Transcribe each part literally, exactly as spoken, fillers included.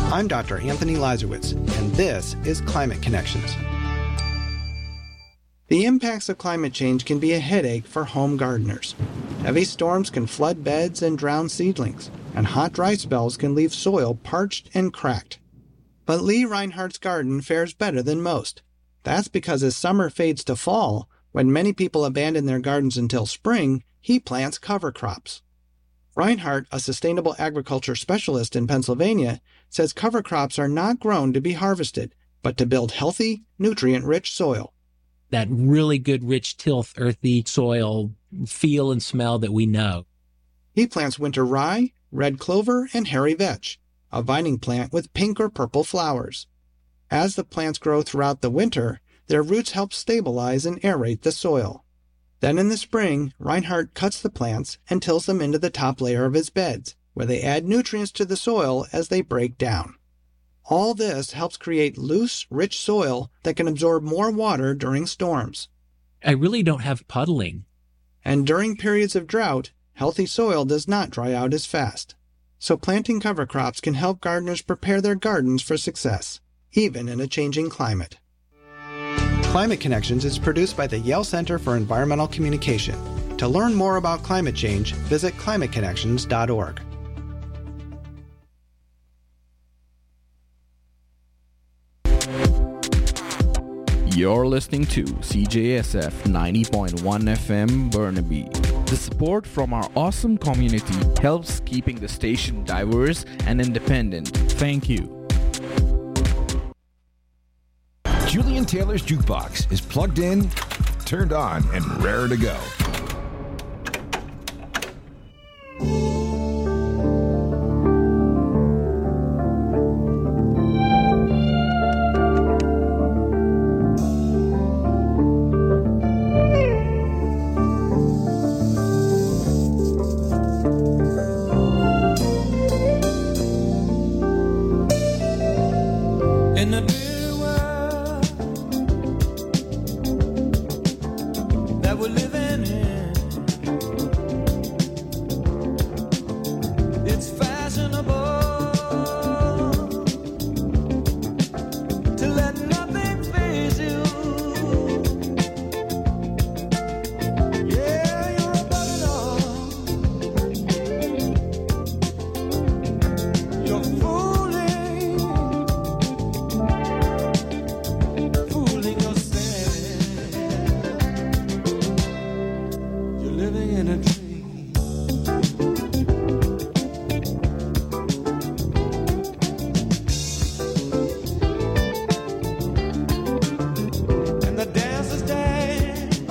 I'm Doctor Anthony Lazarowitz, and this is Climate Connections. The impacts of climate change can be a headache for home gardeners. Heavy storms can flood beds and drown seedlings, and hot, dry spells can leave soil parched and cracked. But Lee Reinhardt's garden fares better than most. That's because as summer fades to fall, when many people abandon their gardens until spring, he plants cover crops. Reinhardt, a sustainable agriculture specialist in Pennsylvania, says cover crops are not grown to be harvested, but to build healthy, nutrient-rich soil. That really good, rich, tilth, earthy soil feel and smell that we know. He plants winter rye, red clover, and hairy vetch, a vining plant with pink or purple flowers. As the plants grow throughout the winter, their roots help stabilize and aerate the soil. Then in the spring, Reinhardt cuts the plants and tills them into the top layer of his beds, where they add nutrients to the soil as they break down. All this helps create loose, rich soil that can absorb more water during storms. I really don't have puddling. And during periods of drought, healthy soil does not dry out as fast. So planting cover crops can help gardeners prepare their gardens for success, even in a changing climate. Climate Connections is produced by the Yale Center for Environmental Communication. To learn more about climate change, visit climate connections dot org. You're listening to C J S F ninety point one F M Burnaby. The support from our awesome community helps keeping the station diverse and independent. Thank you. Julian Taylor's Jukebox is plugged in, turned on, and raring to go. In a new world that we're living in, it's fashionable to let nothing faze you. Yeah, you're above it all. You're fooling, fooling yourself. You're living in a dream. And the dancers dance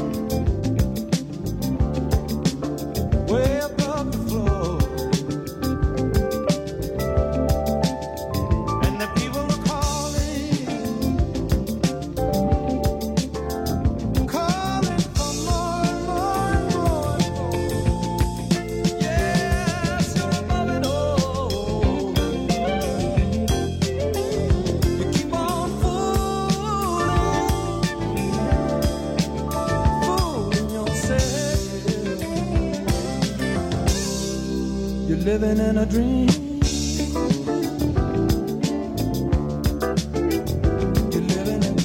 way above the floor. And the people are calling, calling for more and more and more and more. Yes, you're above it all. You keep on fooling, fooling yourself. You're living in a dream. You're living in a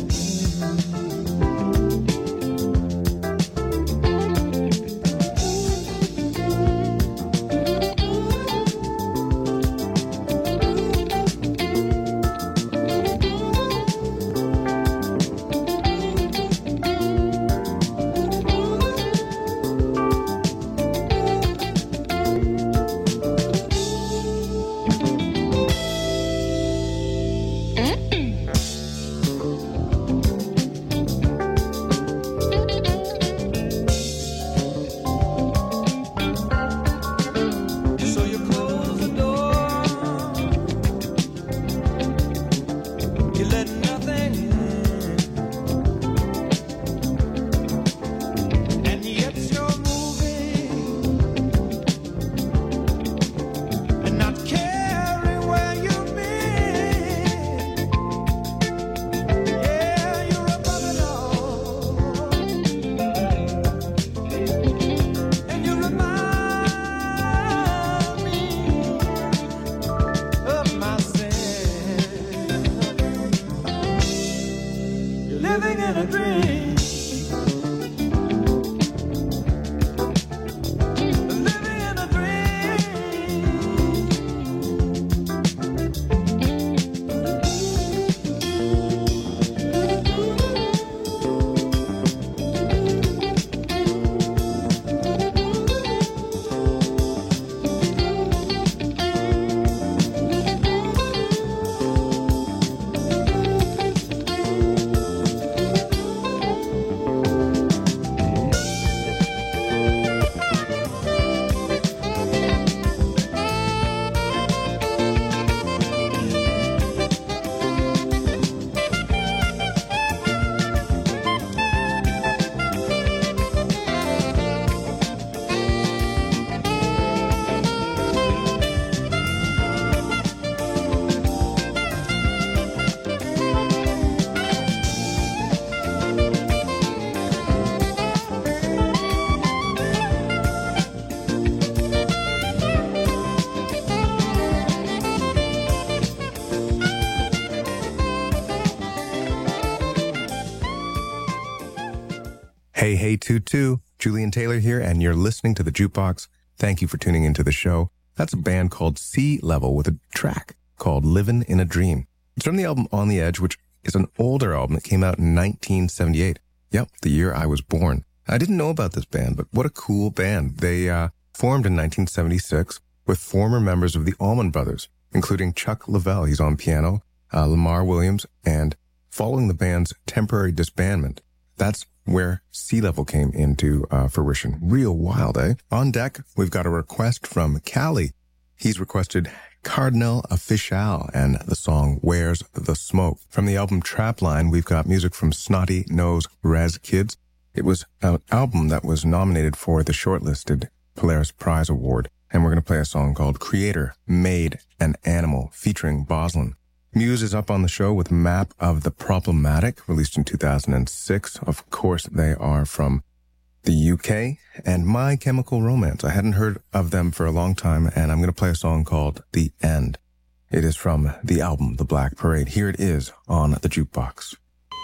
Hey, hey, toot toot. Julian Taylor here, and you're listening to The Jukebox. Thank you for tuning into the show. That's a band called Sea Level with a track called Livin' in a Dream. It's from the album On the Edge, which is an older album that came out in nineteen seventy-eight. Yep, the year I was born. I didn't know about this band, but what a cool band. They uh, formed in nineteen seventy-six with former members of the Allman Brothers, including Chuck Leavell, he's on piano, uh, Lamar Williams, and following the band's temporary disbandment, that's where Sea Level came into uh, fruition. Real wild, eh? On deck, we've got a request from Callie. He's requested Cardinal Official and the song Where's the Smoke. From the album Trapline, we've got music from Snotty Nose Raz Kids. It was an album that was nominated for the shortlisted Polaris Prize Award, and we're going to play a song called Creator Made an Animal featuring Boslin. Muse is up on the show with Map of the Problematic, released in two thousand six. Of course, they are from the U K. And My Chemical Romance. I hadn't heard of them for a long time, and I'm going to play a song called The End. It is from the album The Black Parade. Here it is on The Jukebox.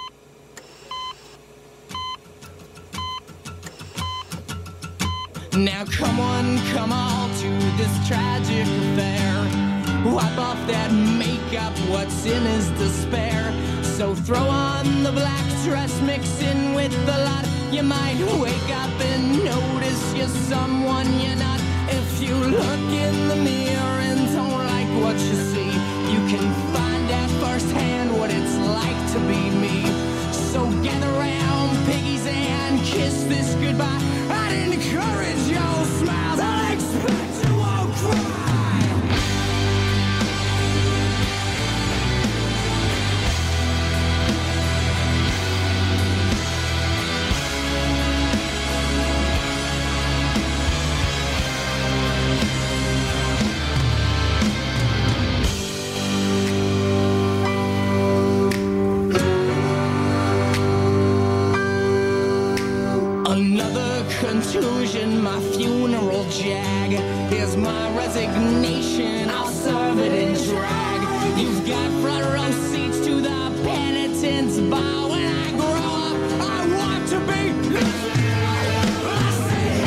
Now come on, come all to this tragic affair. Wipe off that makeup, what's in is despair. So throw on the black dress, mix in with the lot. You might wake up and notice you're someone you're not. If you look in the mirror and don't like what you see, you can find out firsthand what it's like to be me. So gather round, piggies, and kiss this goodbye. I'd encourage your smiles, I'll expect you won't cry. Contusion, my funeral jag. Here's my resignation, I'll serve it in drag. You've got front row seats to the penitent's bar. When I grow up, I want to be I say,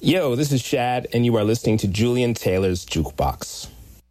Yo, this is Shad, and you are listening to Julian Taylor's Jukebox.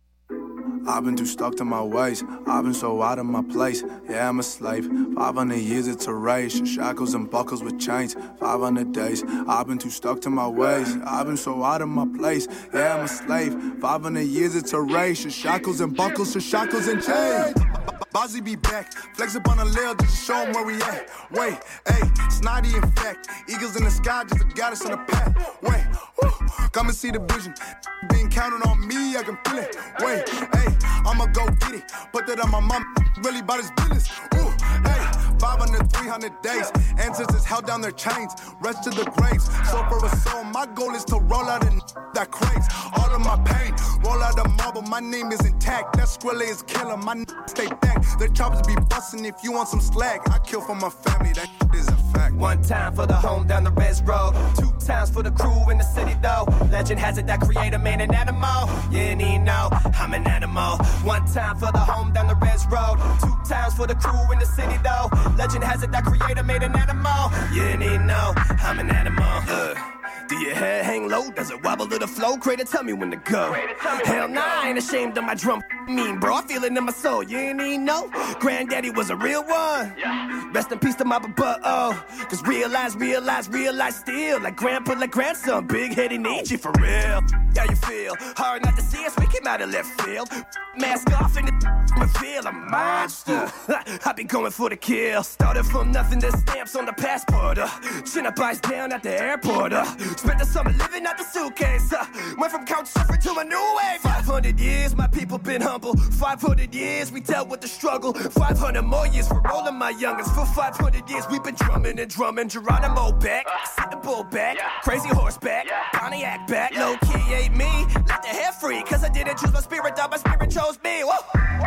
I've been too stuck to my ways. I've been so out of my place. Yeah, I'm a slave. five hundred years it's a race. Shackles and buckles with chains. five hundred days. I've been too stuck to my ways. I've been so out of my place. Yeah, I'm a slave. five hundred years it's a race. Shackles and buckles, shackles and chains. Bozzy be back. Flex up on a lil just to show him where we at. Wait, hey, snotty in fact. Eagles in the sky just to got us on the path. Wait, woo, come and see the vision. Being counted on me, I can feel it. Wait, hey. I'ma go get it, put that on my mom, really about his business. Ooh, hey, five hundred, three hundred days. Ancestors held down their chains, rest to the graves. So for a soul, my goal is to roll out and that crates. All of my pain, roll out the marble, my name is intact. That Skrilla is killer, my n- stay back. The choppers be bustin' if you want some slack. I kill for my family, that is a fact. One time for the home down the res road. Two times for the crew in the city though. Legend has it that creator made an animal. You ain't know, I'm an animal. One time for the home down the res road. Two times for the crew in the city though. Legend has it that creator made an animal. You ain't know, I'm an animal. Uh. Do your head hang low? Does it wobble to the flow? Creator, tell me when to go. Hell nah, I ain't ashamed of my drum. Mean, bro, I feel it in my soul. You ain't even know. Granddaddy was a real one. Rest in peace to my butt, oh. Cause realize, realize, realize still. Like grandpa, like grandson. Big headed need you for real. How you feel? Hard not to see us, we came out of left field. Mask off in the field, I'm a monster. I be going for the kill. Started from nothing, there's stamps on the passport. Uh. Chin up, eyes down at the airport. Uh. Spent the summer living out the suitcase. Uh. Went from couch surfing to a new wave. five hundred years, my people been humble. five hundred years, we dealt with the struggle. five hundred more years for rolling my youngest. For five hundred years, we've been drumming and drumming. Geronimo back, sit the bull back. Crazy horseback, Pontiac back. Low key ain't me, let the hair free. Cause I didn't choose my spirit, though my spirit chose me. Whoa.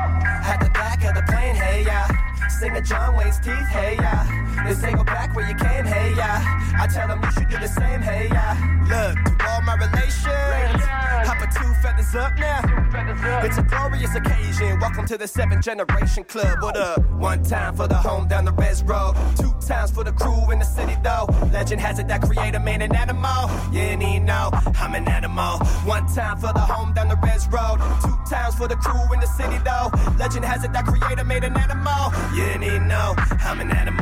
At the back of the plane, hey yeah. Sing the John Wayne's teeth, hey yeah. This ain't go back where you came, hey yeah. I tell them you should do the same, hey yeah. Look, to all my relations, hop a two feathers up now. It's a glorious occasion. Welcome to the seventh generation club. What up? One time for the home down the res road. Two times for the crew in the city though. Legend has it that creator made an animal. You ain't even know, I'm an animal. One time for the home down the res road. Two times for the crew in the city though. Legend has it that creator made an animal. You ain't even know, I'm an animal.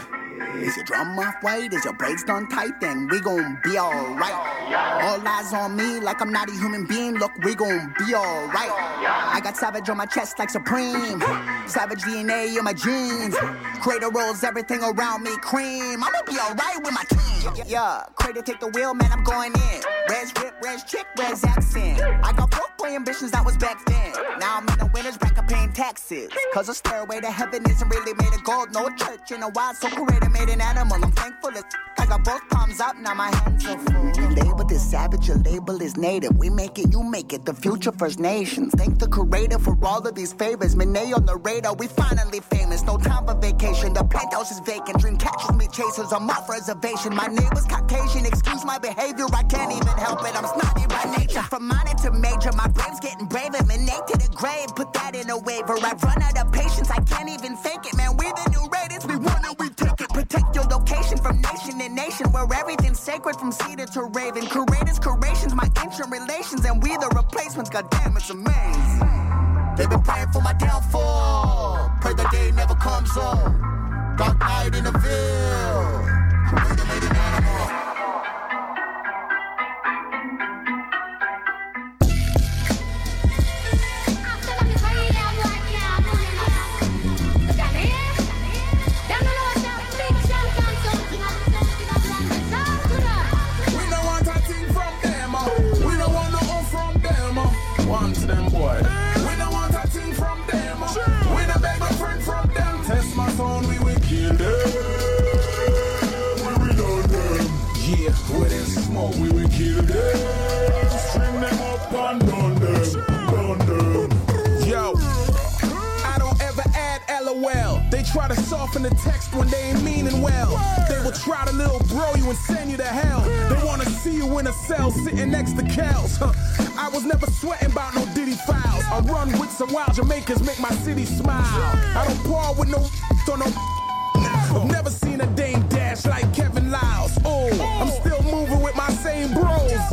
Is your drum off white? Is your braids done tight? Then we gon' be alright. All eyes on me like I'm not a human being. Look, we gon' be alright. I got savage on my chest like Supreme. Savage D N A in my jeans. Crater rolls everything around me cream. I'ma be alright with my team. Yeah, Crater take the wheel, man, I'm going in. Res rip, res chick, res accent. I got folk boy ambitions that was back then. Now I'm in the winner's bracket paying taxes. Cause a stairway to heaven isn't really made of gold. No church in a while, so Crater made an animal. I'm thankful as I got both palms up, now my hands are full. We label this savage, your label is native. We make it, you make it, the future First Nations. Thank the Creator for all of these favors. Monet on the radar, we finally famous. No time for vacation, the penthouse is vacant. Dream catchers, me chasers, I'm off reservation. My neighbor's Caucasian, excuse my behavior, I can't even help it. I'm snotty by nature. From minor to major, my brave's getting braver. Monet to the grave, put that in a waiver. I've run out of patience, I can't even fake it, man. We the new raiders, we want it, we take it. Protect your location from nation to nation, where everything's sacred from cedar to raven. Creators, creations, my ancient relations, and we the replacements. Goddamn, it's amazing. They've been praying for my downfall. Pray the day never comes on. Dark night in the Ville. Creator made an animal. We will kill them, string them up and down them, down them. Yo, I don't ever add L O L. They try to soften the text when they ain't meaning well. They will try to little bro you and send you to hell. They wanna see you in a cell sitting next to Kels. Huh. I was never sweating about no Diddy files. I run with some wild Jamaicans, make my city smile. I don't par with no on no. I've never seen a Dame dash like Kevin Lyles. Oh, I'm still moving with my same bros.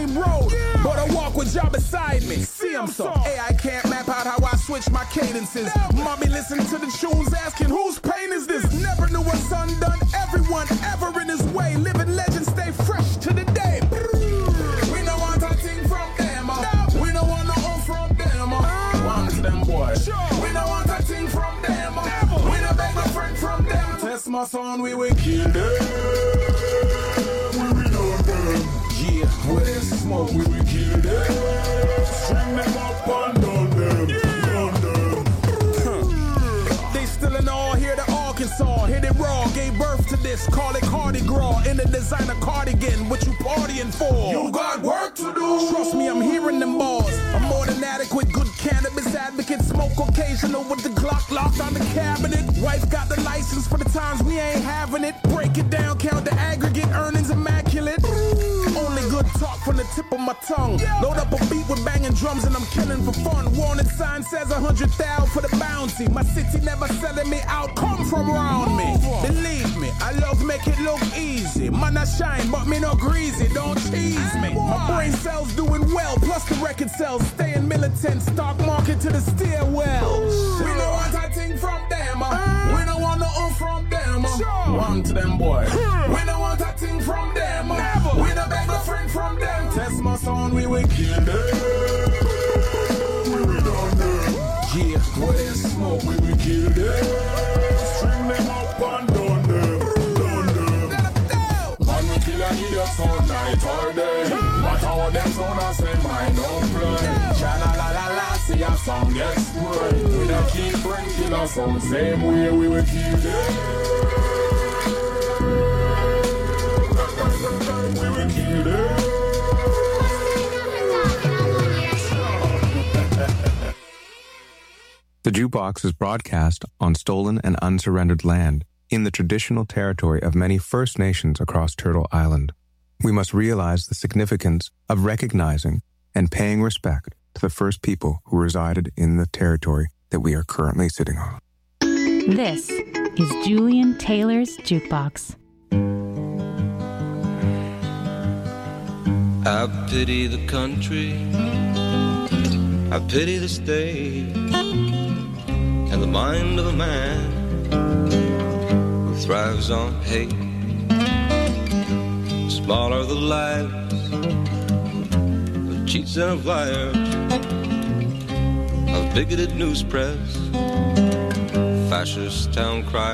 road, but I walk with y'all beside me. See, I'm so A I can't map out how I switch my cadences. Mommy listening to the tunes, asking whose pain is this? Never knew what's undone. Everyone ever in his way, living legends stay fresh to the day. We don't want a thing from them. Uh. We don't want no own from them. Uh. One to them boys. We don't want a thing from them. Uh. We don't beg no friend from them. Test my son, we will kill them. We will on them. Yeah, with this smoke, we will kill them. String them up and down them. Down them. Huh. They still in all here to Arkansas. Hit it raw, gave birth to this. Call it Cardi Gras. In the designer cardigan. What you partying for? You got work to do. Trust me, I'm hearing them bars. I'm more than adequate. Good cannabis advocate. Smoke occasional with the Glock locked on the cabinet. Wife got the license for the times we ain't having it. Break it down, count the aggregate earnings immaculate. Only good talk from the tip of my tongue. Load up a beat with banging drums and I'm killing for fun. Warning sign says a hundred thousand for the bounty. My city never selling me out. Come from around me. Believe me, I love make it look easy. Man, I shine, but me no greasy. Don't tease me. My brain cells doing well, plus the record sales. Staying militant, stock market to the stairwell. We don't want a thing from them. Uh. We don't want no own from them. Uh. One to them, boy. We don't want a thing from them. Uh. We don't beg no friend from them. Test my son, we will kill them. We will on them. Yeah, with this smoke, we will kill them. String them up and down them. Down them. Man, we kill an idiot all night or day. But how them sound I say mine don't play. Sha la la la, see a song get sprayed. We don't keep bringing us on same way we will kill them. We will kill them. The Jukebox is broadcast on stolen and unsurrendered land in the traditional territory of many First Nations across Turtle Island. We must realize the significance of recognizing and paying respect to the first people who resided in the territory that we are currently sitting on. This is Julian Taylor's Jukebox. I pity the country, I pity the state, and the mind of a man who thrives on hate. Smaller the lives of cheats and of liars, of bigoted news press, fascist town crier.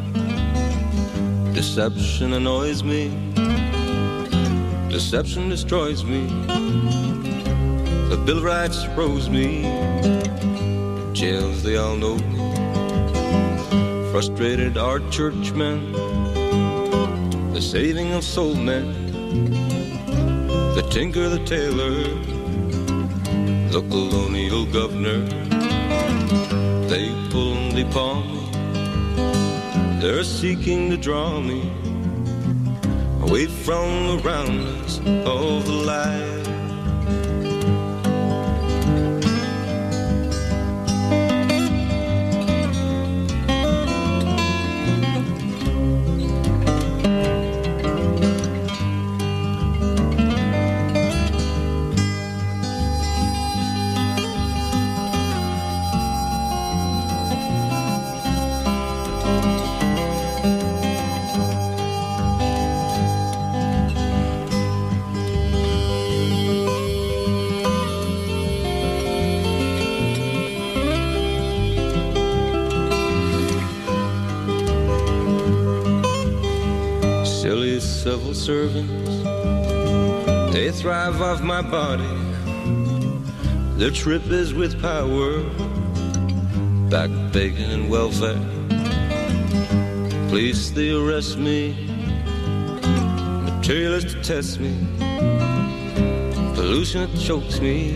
Deception annoys me, deception destroys me. The Bill of Rights froze me, jails they all know me. Frustrated are churchmen, the saving of soul men, the tinker, the tailor, the colonial governor. They pull and they paw me, they're seeking to draw me away from the roundness of the light. Civil servants, they thrive off my body. Their trip is with power, back bacon and welfare. Police, they arrest me, materialists to test me, pollution that chokes me,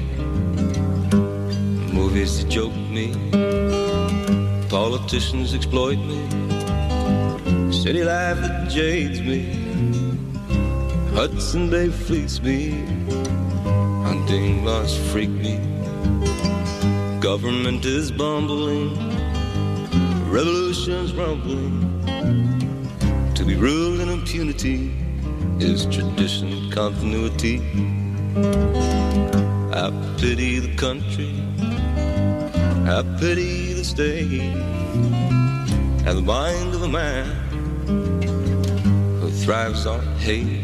movies that joke me, politicians exploit me, city life that jades me, Hudson Bay fleets me, hunting laws freak me. Government is bumbling, revolution's rumbling. To be ruled in impunity is tradition, continuity. I pity the country, I pity the state, and the mind of a man who thrives on hate.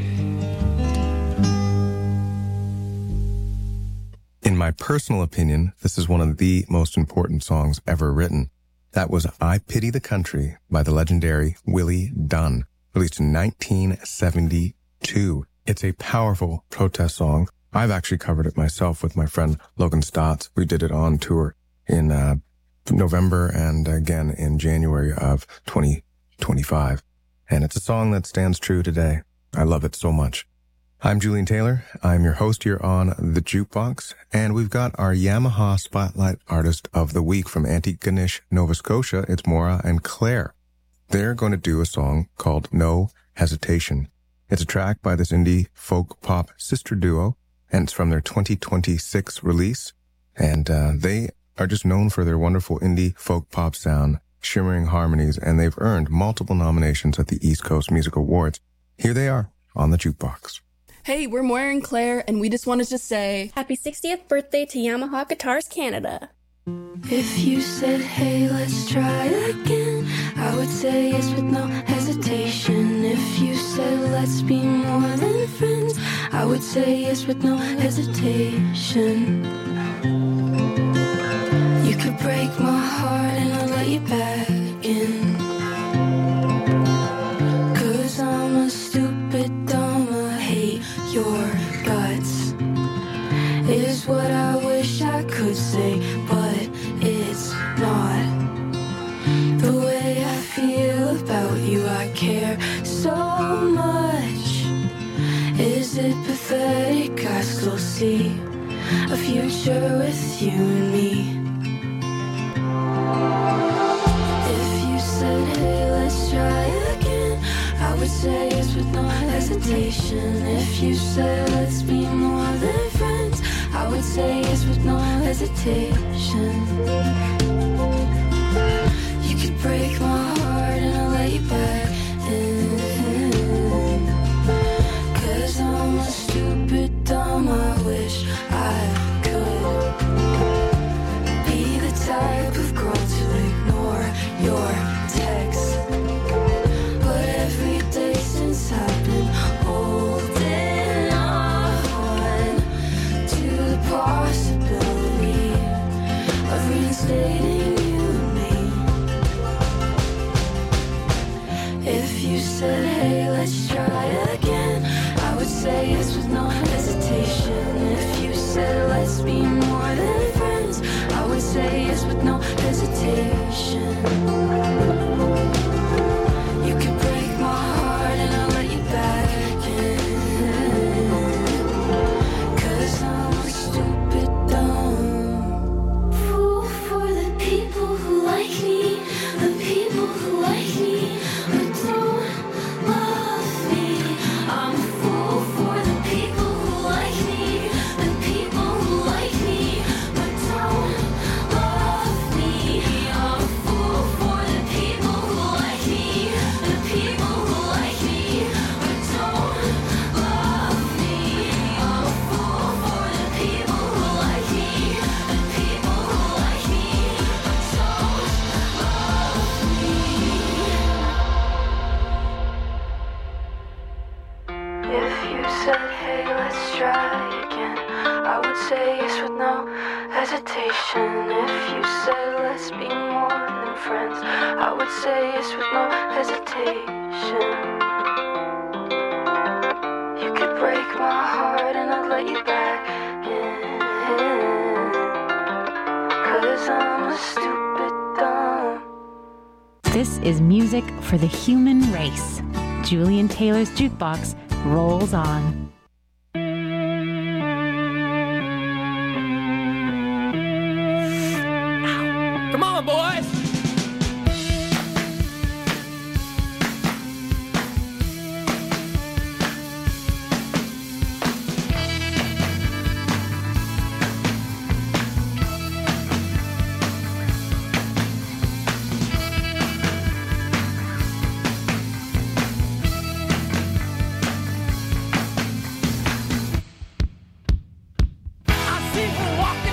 In my personal opinion, this is one of the most important songs ever written. That was I Pity the Country by the legendary Willie Dunn, released in nineteen seventy-two. It's a powerful protest song. I've actually covered it myself with my friend Logan Stotts. We did it on tour in uh, November and again in January of twenty twenty-five. And it's a song that stands true today. I love it so much. I'm Julian Taylor. I'm your host here on The Jukebox, and we've got our Yamaha Spotlight Artist of the Week from Antigonish, Nova Scotia. It's Maura and Claire. They're going to do a song called No Hesitation. It's a track by this indie folk pop sister duo, and it's from their twenty twenty-six release. And uh, they are just known for their wonderful indie folk pop sound, shimmering harmonies, and they've earned multiple nominations at the East Coast Music Awards. Here they are on The Jukebox. Hey, we're Moira and Claire, and we just wanted to say happy sixtieth birthday to Yamaha Guitars Canada. If you said, hey, let's try again, I would say yes with no hesitation. If you said, let's be more than friends, I would say yes with no hesitation. You could break my heart and I'll let you back in. 'Cause I'm a stupid, dumb, I hate your guts, is what I wish I could say, but it's not. The way I feel about you, I care so much. Is it pathetic? I still see a future with you and me. If you said, hey, let's try again, I would say yes with no hesitation. If you said, let's be more than friends, I would say yes with no hesitation. You could break my heart and I'll let you back in. 'Cause I'm a stupid, dumb, I wish I could be the type of girl to ignore your texts. But every day since I've been holding on to the possibility of reinstating you and me. If you said, hey, let's try again, I would say yes with no hesitation. If you said, let's be more than friends, I would say yes with no hesitation. You could break my heart and I'll let you back in. 'Cause I'm a stupid, dumb fool for the people who like me, the people who like me but don't love me. I'm a fool for the people who like me, the people who like me but don't love me. I'm a fool for the people who like me, the people who like me but don't love me. I'm a fool for the people who like me, the people who like me but don't love me. If you said, hey, let's try again, I would say yes with no hesitation. If you said, let's be more than friends, I would say yes with no hesitation. You could break my heart and I'd let you back in. 'Cause I'm a stupid, dumb. This is music for the human race. Julian Taylor's Jukebox rolls on. Come on, boys! people walking